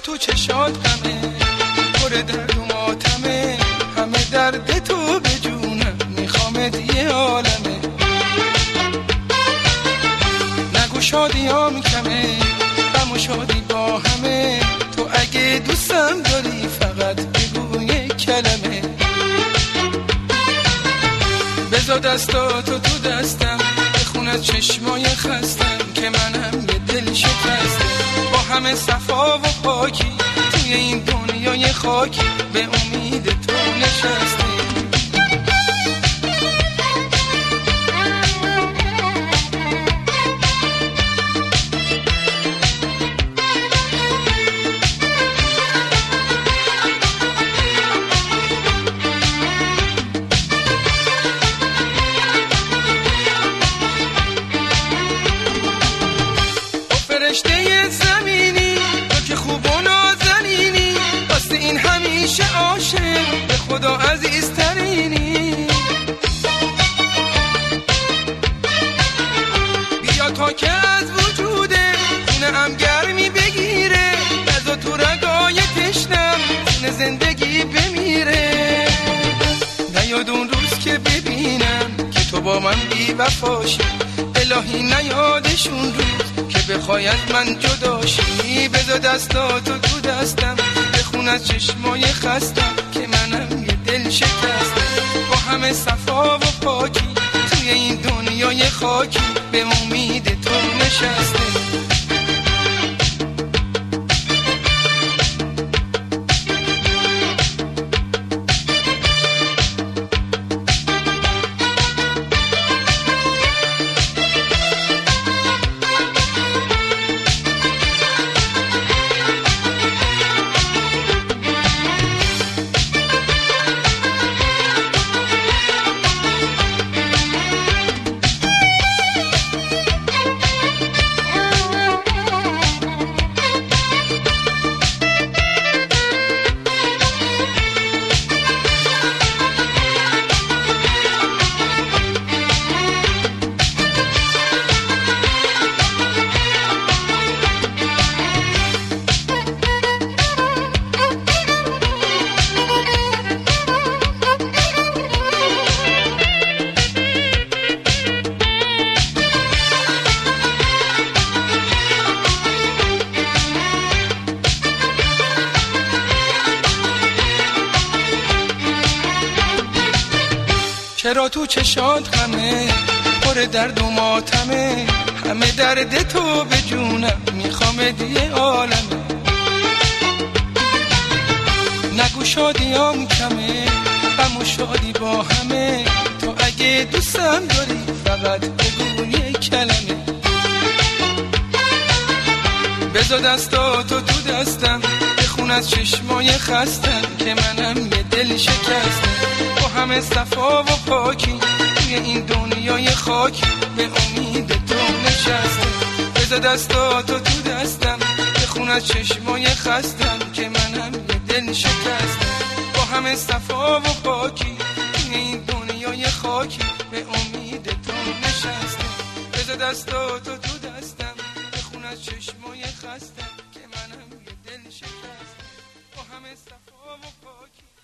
تو چشات غمه، پر درد و ماتمه، همه درد تو به جونم میخوامت یه عالمه. نگو شادیام کمه، غم و شادی با همه، تو اگه دوستم داری فقط بگو یه کلمه. بذار دستاتو تو دستم، بخون از چشمای خستم که منم یه دل شکسته. با همه صفا و پاکی توی این دنیای خاکی به امید تو نشسته. فرشته زمینی تو که خوب و نازنینی، واسه این همیشه عاشق به خدا عزیزترینی. بیا تا که از وجوده خونه هم گرمی بگیره، بزا تو رگای تشنم خونه زندگی بمیره. نیاد اون روز که ببینم که تو با من بی وفاشی، الهی نیادشون روز که بخوای از من جداشی. بذار دستاتو تو دستم، بخون از چشمای خستم که منم یه دل شکستم. با همه صفا و پاکی توی این دنیای خاکی به امید تو نشسته. چرا تو چشات غمه، پر درد و ماتمه، همه درد تو به جونم میخوامت یه عالمه. نگو شادیام کمه، غم و شادی با همه، تو اگه دوستم داری فقط بگو یه کلمه. بذار دستاتو تو دستم، بخون از چشمای خستم که منم یه دل شکستم. با همه صفا و پاکی توی این دنیای خاکی به امید تو نشسته. بذار دستاتو تو دستم، بخون از چشمای خستم که منم یه دل شکستم. با همه صفا و پاکی توی این دنیای خاکی به امید تو نشسته. بذار دستاتو تو دستم، بخون از چشمای خستم که منم یه دل شکستم. با همه صفا و پاکی